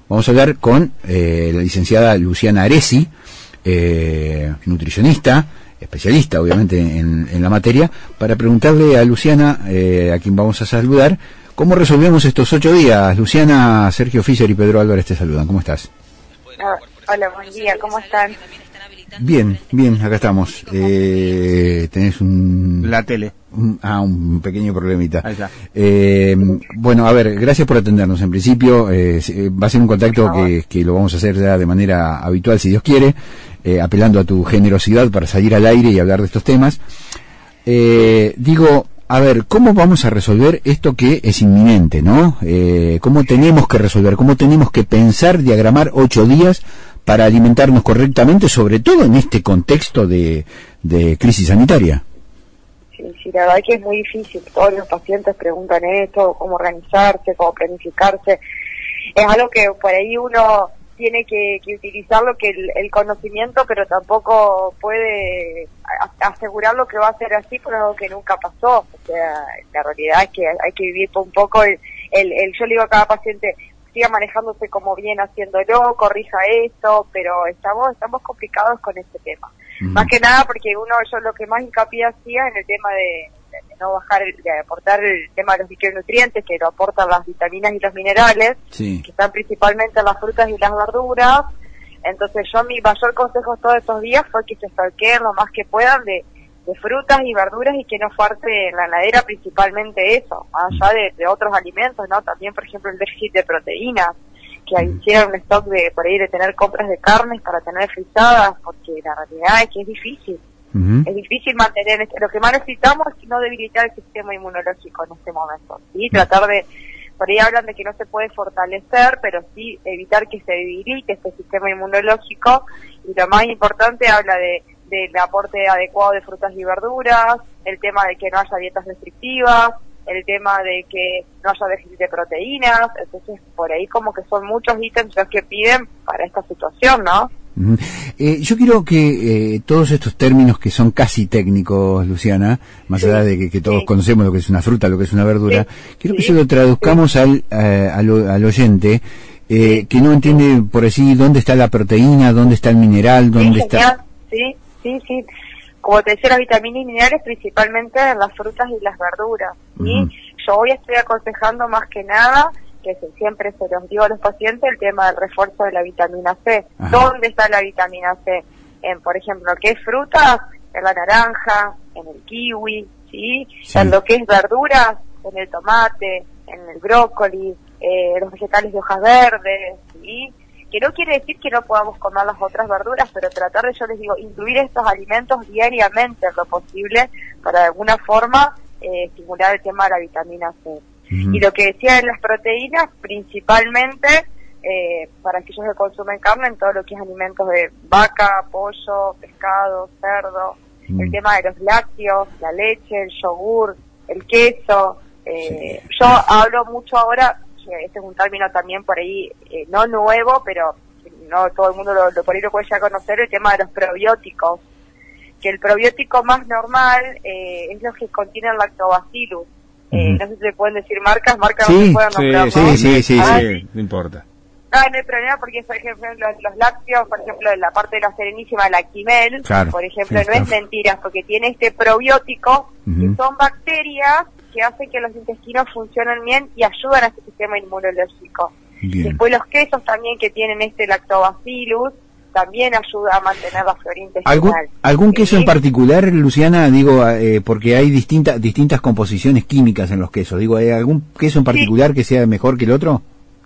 Vamos a hablar con la licenciada Luciana Aresi, nutricionista, especialista obviamente en la materia, para preguntarle a Luciana, a quien vamos a saludar, ¿cómo resolvemos estos 8 días? Luciana, Sergio Fischer y Pedro Álvarez te saludan. ¿Cómo estás? Hola, buen día, ¿cómo están? Bien, acá estamos. Tenés la tele. Un pequeño problemita. Ahí está. Bueno, a ver, gracias por atendernos. En principio, va a ser un contacto que lo vamos a hacer ya de manera habitual, si Dios quiere, apelando a tu generosidad para salir al aire y hablar de estos temas. Digo, a ver, ¿cómo vamos a resolver esto que es inminente, no? ¿Cómo tenemos que resolver? ¿Cómo tenemos que pensar, diagramar 8 días para alimentarnos correctamente, sobre todo en este contexto de crisis sanitaria? Sí, la verdad que es muy difícil. Todos los pacientes preguntan esto, cómo organizarse, cómo planificarse. Es algo que por ahí uno tiene que utilizar lo que el conocimiento, pero tampoco puede asegurar lo que va a ser así por algo que nunca pasó. O sea, la realidad es que hay que vivir un poco yo le digo a cada paciente, siga manejándose como bien haciéndolo, corrija esto, pero estamos complicados con este tema. Más que nada porque yo lo que más hincapié hacía en el tema de no bajar, de aportar el tema de los micronutrientes, que lo aportan las vitaminas y los minerales, sí, que están principalmente en las frutas y las verduras. Entonces mi mayor consejo todos estos días fue que se stalkeen lo más que puedan de frutas y verduras y que no falte en la heladera principalmente eso, más allá de otros alimentos, ¿no? También, por ejemplo, el déficit de proteínas, que hicieron un stock por ahí de tener compras de carnes para tener frisadas, porque la realidad es que es difícil. Es difícil mantener, lo que más necesitamos es no debilitar el sistema inmunológico en este momento, ¿sí? Tratar de, por ahí hablan de que no se puede fortalecer, pero sí evitar que se debilite este sistema inmunológico, y lo más importante habla del aporte adecuado de frutas y verduras, el tema de que no haya dietas restrictivas, el tema de que no haya déficit de proteínas. Entonces por ahí como que son muchos ítems los que piden para esta situación, ¿no? Yo quiero que todos estos términos que son casi técnicos, Luciana, más allá de que todos conocemos lo que es una fruta, lo que es una verdura, quiero que se lo traduzcamos al oyente que no entiende por así dónde está la proteína, dónde está el mineral, dónde está... Sí. Como te decía, las vitaminas y minerales principalmente en las frutas y las verduras. ¿Sí? Yo hoy estoy aconsejando más que nada, que siempre se los digo a los pacientes, el tema del refuerzo de la vitamina C. ¿Dónde está la vitamina C? Por ejemplo, ¿qué es frutas? En la naranja, en el kiwi, ¿sí? En lo que es verduras, en el tomate, en el brócoli, los vegetales de hojas verdes, ¿sí? Que no quiere decir que no podamos comer las otras verduras, pero tratar de, yo les digo, incluir estos alimentos diariamente en lo posible para de alguna forma estimular el tema de la vitamina C. Y lo que decía de las proteínas, principalmente para aquellos que consumen carne, en todo lo que es alimentos de vaca, pollo, pescado, cerdo, el tema de los lácteos, la leche, el yogur, el queso. Yo hablo mucho ahora, este es un término también por ahí no nuevo, pero no todo el mundo por ahí lo puede ya conocer, el tema de los probióticos, que el probiótico más normal es los que contienen lactobacillus. No sé si se pueden decir marcas no se pueden nombrar, ¿no? Sí, no importa. No hay problema porque, por ejemplo, los lácteos, por ejemplo, la parte de la Serenísima, la Quimel, por ejemplo, no es mentiras, porque tiene este probiótico, que son bacterias que hacen que los intestinos funcionen bien y ayudan a este sistema inmunológico. Después los quesos también, que tienen este lactobacillus, también ayuda a mantener la flora intestinal. ¿Algún queso en particular, Luciana? Digo, porque hay distintas composiciones químicas en los quesos. Digo, ¿hay algún queso en particular que sea mejor que el otro?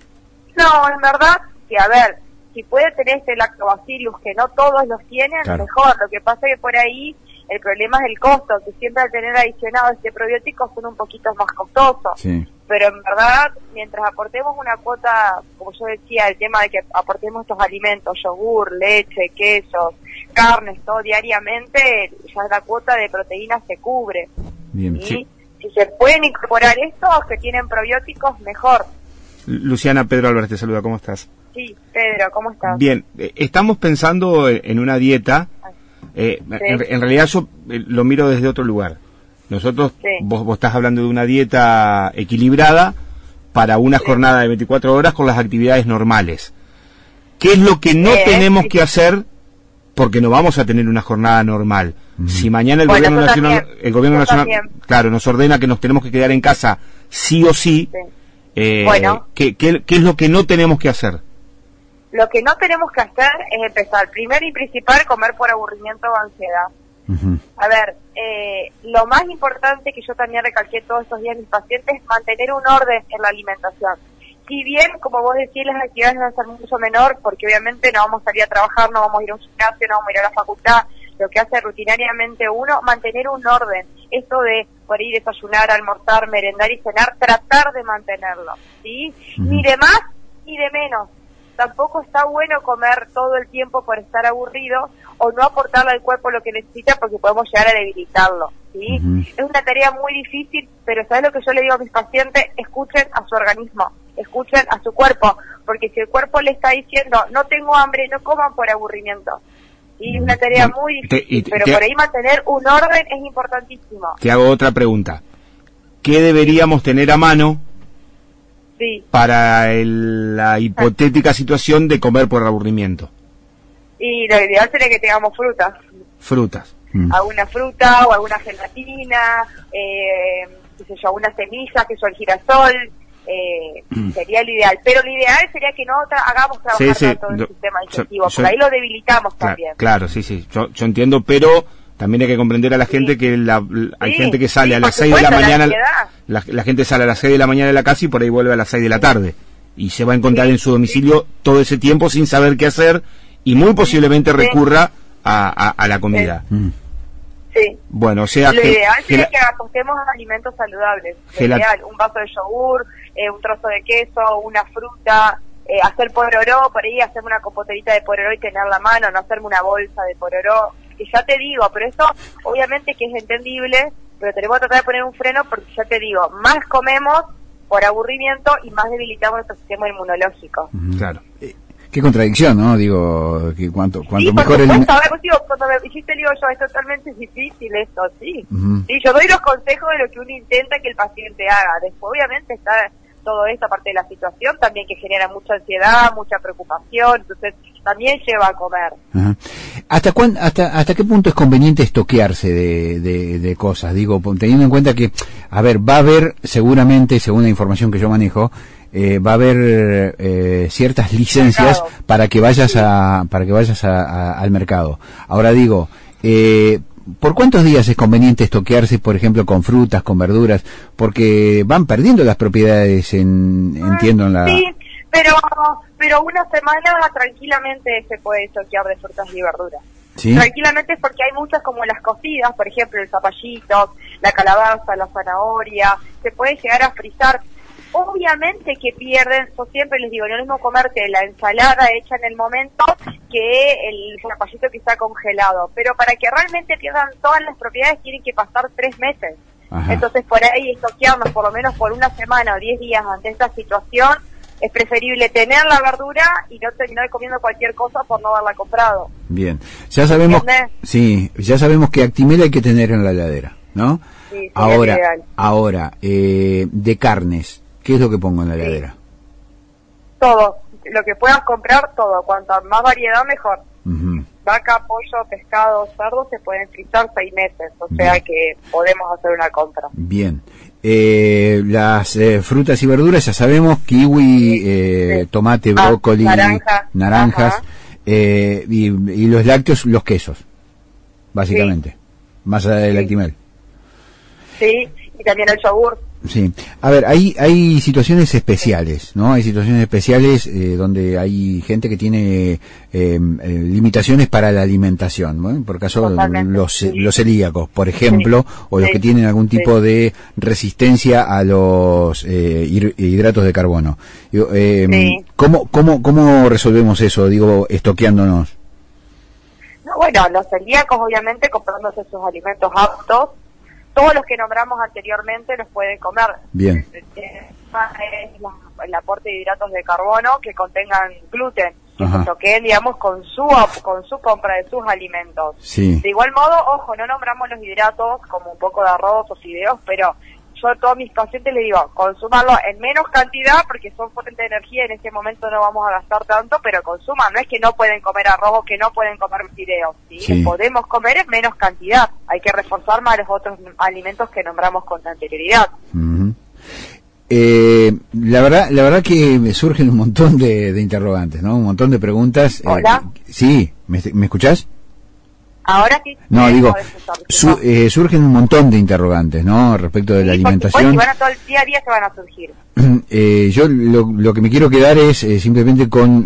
No, en verdad, que a ver, si puede tener este lactobacillus, que no todos los tienen, mejor. Lo que pasa es que por ahí el problema es el costo, que siempre al tener adicionado este probiótico son un poquito más costosos. Pero en verdad, mientras aportemos una cuota, como yo decía, el tema de que aportemos estos alimentos, yogur, leche, quesos, carnes, todo diariamente, ya la cuota de proteínas se cubre. Si se pueden incorporar estos que tienen probióticos, mejor. Luciana, Pedro Álvarez te saluda, ¿cómo estás? Sí, Pedro, ¿cómo estás? Bien, estamos pensando en una dieta, en realidad yo lo miro desde otro lugar. Nosotros, vos estás hablando de una dieta equilibrada para una jornada de 24 horas con las actividades normales. ¿Qué es lo que no tenemos que hacer? Porque no vamos a tener una jornada normal. Si mañana el gobierno nacional, claro, nos ordena que nos tenemos que quedar en casa sí o sí, ¿qué es lo que no tenemos que hacer? Lo que no tenemos que hacer es empezar, primero y principal, comer por aburrimiento o ansiedad. A ver, lo más importante que yo también recalqué todos estos días en mis pacientes es mantener un orden en la alimentación. Si bien, como vos decís, las actividades van a ser mucho menor, porque obviamente no vamos a salir a trabajar, no vamos a ir a un gimnasio, no vamos a ir a la facultad, lo que hace rutinariamente uno, mantener un orden. Esto de por ir desayunar, almorzar, merendar y cenar, tratar de mantenerlo, ¿sí? Ni de más ni de menos. Tampoco está bueno comer todo el tiempo por estar aburrido o no aportarle al cuerpo lo que necesita porque podemos llegar a debilitarlo, ¿sí? Es una tarea muy difícil, pero ¿sabes lo que yo le digo a mis pacientes? Escuchen a su organismo, escuchen a su cuerpo, porque si el cuerpo le está diciendo no tengo hambre, no coman por aburrimiento. Y es una tarea muy difícil, pero por ahí mantener un orden es importantísimo. Te hago otra pregunta. ¿Qué deberíamos tener a mano para la hipotética situación de comer por aburrimiento? Y lo ideal sería que tengamos frutas. Frutas. Alguna fruta o alguna gelatina, qué sé yo, algunas semillas, que son el girasol, sería lo ideal. Pero lo ideal sería que no hagamos trabajar todo el sistema digestivo, porque ahí lo debilitamos también. Claro, sí. Yo entiendo, pero también hay que comprender a la gente que hay gente que sale a las 6 de la mañana, la gente sale a las 6 de la mañana de la casa y por ahí vuelve a las 6 de la tarde. Y se va a encontrar en su domicilio todo ese tiempo sin saber qué hacer y muy posiblemente recurra a la comida. Sí. Bueno, o sea, lo ideal sería que apostemos a alimentos saludables. Lo ideal, un vaso de yogur, un trozo de queso, una fruta, hacer pororó, por ahí hacerme una compoterita de pororó y tenerla a mano, no hacerme una bolsa de pororó, que ya te digo, pero eso obviamente que es entendible, pero tenemos que tratar de poner un freno porque ya te digo, más comemos por aburrimiento y más debilitamos nuestro sistema inmunológico. Claro. Qué contradicción, ¿no? Digo, que cuanto mejor el... cuando me dijiste, digo yo, es totalmente difícil esto, sí. Sí, yo doy los consejos de lo que uno intenta que el paciente haga. Después, obviamente, está todo esto, aparte de la situación, también que genera mucha ansiedad, mucha preocupación, entonces también lleva a comer. ¿Hasta qué punto es conveniente estoquearse de cosas? Digo, teniendo en cuenta que, a ver, va a haber seguramente, según la información que yo manejo, va a haber ciertas licencias para que vayas al mercado. Ahora digo, ¿por cuántos días es conveniente estoquearse, por ejemplo, con frutas, con verduras? Porque van perdiendo las propiedades, entiendo en la... Sí, pero una semana tranquilamente se puede estoquear de frutas y verduras. ¿Sí? Tranquilamente, porque hay muchas como las cocidas, por ejemplo, el zapallito, la calabaza, la zanahoria, se puede llegar a frizar. Obviamente que pierden, yo siempre les digo, no es lo mismo comerte la ensalada hecha en el momento que el zapallito que está congelado, pero para que realmente pierdan todas las propiedades tienen que pasar 3 meses. Entonces por ahí estoquearnos por lo menos por una semana o 10 días ante esta situación, es preferible tener la verdura y no terminar comiendo cualquier cosa por no haberla comprado. Bien, ya sabemos que Actimel hay que tener en la heladera, ¿no? Sí, ahora, de carnes, ¿qué es lo que pongo en la heladera? Todo, lo que puedas comprar, todo. Cuanto más variedad, mejor. Vaca, pollo, pescado, cerdo se pueden frizar 6 meses, o sea que podemos hacer una compra. Bien. Las frutas y verduras, ya sabemos, kiwi, tomate, brócoli, naranjas, y los lácteos, los quesos, básicamente, más allá del Actimel. Sí, y también el yogur. Sí, a ver, hay situaciones especiales, ¿no? Hay situaciones especiales donde hay gente que tiene limitaciones para la alimentación, ¿no? Por caso los celíacos, por ejemplo, o los que tienen algún tipo de resistencia a los hidratos de carbono. ¿Cómo resolvemos eso? Digo, estoqueándonos. No, bueno, los celíacos obviamente comprándose sus alimentos aptos. Todos los que nombramos anteriormente los pueden comer. Bien. El aporte de hidratos de carbono que contengan gluten, que se toquen, digamos, con su compra de sus alimentos. Sí. De igual modo, ojo, no nombramos los hidratos como un poco de arroz o fideos, pero yo a todos mis pacientes les digo, consúmanlo en menos cantidad porque son fuentes de energía, en este momento no vamos a gastar tanto, pero consuman, no es que no pueden comer arroz o que no pueden comer fideos, ¿sí? Sí. Podemos comer en menos cantidad, hay que reforzar más los otros alimentos que nombramos con anterioridad. Uh-huh. La verdad que me surgen un montón de interrogantes, ¿no? Un montón de preguntas. ¿Hola? Sí, ¿me escuchás? Ahora sí. No, digo, surgen un montón de interrogantes, ¿no? Respecto de la alimentación. Y van a todo el día a día se van a surgir. Yo lo que me quiero quedar es simplemente con,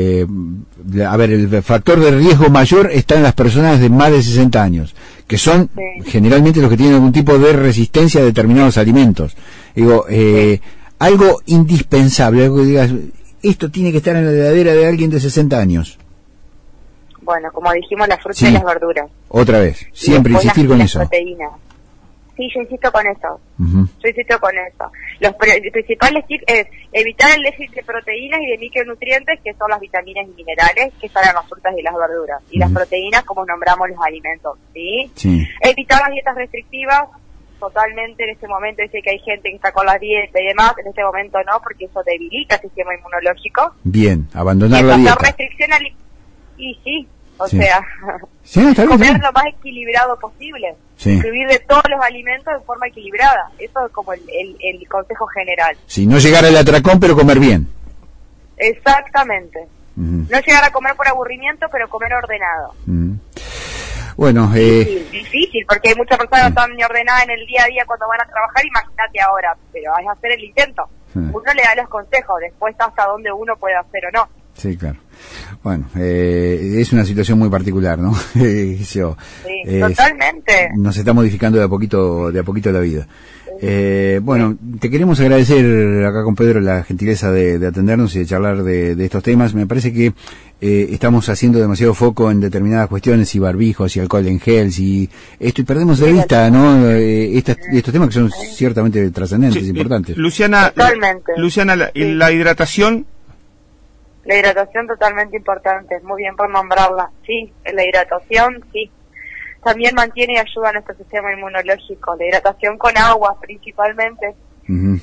a ver, el factor de riesgo mayor está en las personas de más de 60 años, que son generalmente los que tienen algún tipo de resistencia a determinados alimentos. Digo, algo indispensable, algo que digas, esto tiene que estar en la heladera de alguien de 60 años. Bueno, como dijimos, las frutas y las verduras. Otra vez, siempre insistir con eso. Proteínas. Sí, yo insisto con eso. Uh-huh. Yo insisto con eso. Los principales tips es evitar el déficit de proteínas y de micronutrientes, que son las vitaminas y minerales, que están en las frutas y las verduras. Y las proteínas, como nombramos los alimentos, ¿sí? Sí. Evitar las dietas restrictivas, totalmente en este momento. Dice que hay gente que está con la dieta y demás, en este momento no, porque eso debilita el sistema inmunológico. Bien, abandonar la dieta. Restricción y sí. O sí. sea, sí, comer lo más equilibrado posible, incluir de todos los alimentos de forma equilibrada, eso es como el consejo general. Sí, no llegar al atracón, pero comer bien. Exactamente. Uh-huh. No llegar a comer por aburrimiento, pero comer ordenado. Uh-huh. Bueno, difícil, porque hay muchas personas que están ordenadas en el día a día cuando van a trabajar, imagínate ahora, pero hay que hacer el intento. Uno le da los consejos, después hasta dónde uno puede hacer o no. Sí, claro. Bueno, es una situación muy particular, ¿no? Sí, totalmente. Nos está modificando de a poquito la vida. Bueno, te queremos agradecer acá con Pedro la gentileza de atendernos y de charlar de estos temas. Me parece que estamos haciendo demasiado foco en determinadas cuestiones, si barbijos, si alcohol en gel, si esto, y perdemos de vista, ¿no? Estos temas que son ciertamente trascendentes, importantes. Luciana, la hidratación. La hidratación totalmente importante, muy bien por nombrarla. Sí, la hidratación, sí. También mantiene y ayuda a nuestro sistema inmunológico. La hidratación con agua, principalmente. Uh-huh.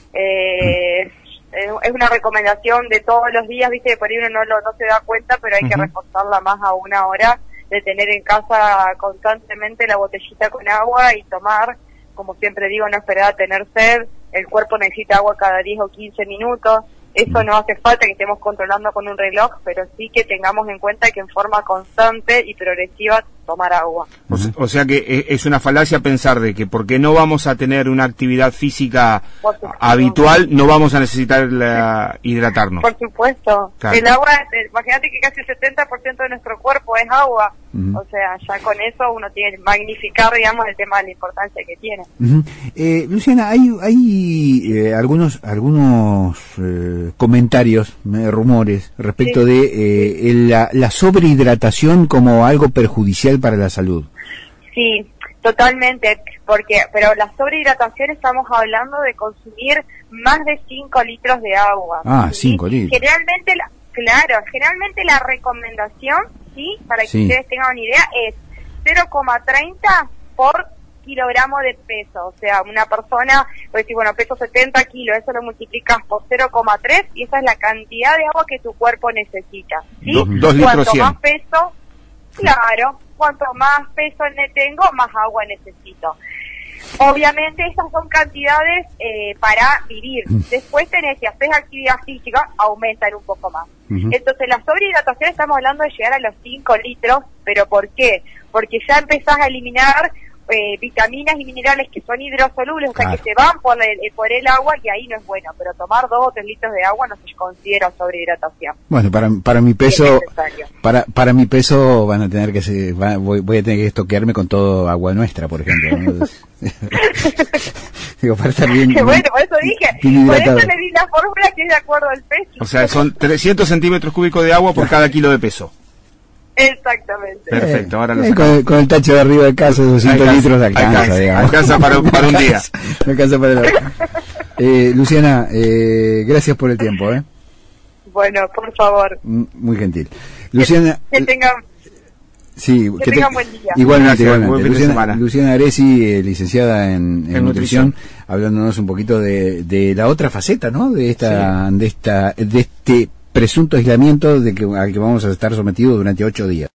Es una recomendación de todos los días, viste, por ahí uno no se da cuenta, pero hay que reforzarla más a una hora, de tener en casa constantemente la botellita con agua y tomar, como siempre digo, no esperar a tener sed. El cuerpo necesita agua cada 10 o 15 minutos. Eso no hace falta que estemos controlando con un reloj, pero sí que tengamos en cuenta que en forma constante y progresiva tomar agua. O sea que es una falacia pensar de que porque no vamos a tener una actividad física habitual, no vamos a necesitar hidratarnos. Por supuesto. Claro. El agua, imagínate que casi el 70% de nuestro cuerpo es agua. Uh-huh. O sea, ya con eso uno tiene que magnificar, digamos, el tema de la importancia que tiene. Uh-huh. Luciana, hay algunos comentarios, rumores respecto de la sobrehidratación como algo perjudicial para la salud. Sí, totalmente, pero la sobrehidratación estamos hablando de consumir más de 5 litros de agua. Ah, 5 litros. Generalmente la recomendación, sí, para que ustedes tengan una idea, es 0,30 por kilogramo de peso. O sea, una persona puede decir, bueno, peso 70 kilos, eso lo multiplicas por 0,3 y esa es la cantidad de agua que tu cuerpo necesita, ¿sí? 2 litros 100. Cuanto más peso, claro, cuanto más peso tengo, más agua necesito. Obviamente estas son cantidades para vivir. Después tenés, si haces actividad física, aumentan un poco más. Uh-huh. Entonces la sobrehidratación estamos hablando de llegar a los 5 litros, pero ¿por qué? Porque ya empezás a eliminar vitaminas y minerales que son hidrosolubles, o sea, que se van por el agua, y ahí no es bueno, pero tomar 2 o 3 litros de agua no se considera sobrehidratación. Bueno, para mi peso, para mi peso van a tener que voy a tener que estoquearme con todo agua nuestra, por ejemplo, ¿no? Digo, para estar bien. Bueno, por eso dije, por eso le di la fórmula que es de acuerdo al peso. O sea, son 300 centímetros cúbicos de agua por cada kilo de peso. Exactamente. Perfecto, ahora lo sacamos. Con el tacho de arriba de casa, esos 5 litros alcanza, digamos. Alcanza para un día. Alcanza para Luciana, gracias por el tiempo, Bueno, por favor. Muy gentil. Luciana, que tengan... Sí, que tengan buen día. Igualmente, igualmente. Luciana Aresi, licenciada en nutrición, hablándonos un poquito de la otra faceta, ¿no? De este presunto aislamiento al que vamos a estar sometidos durante 8 días.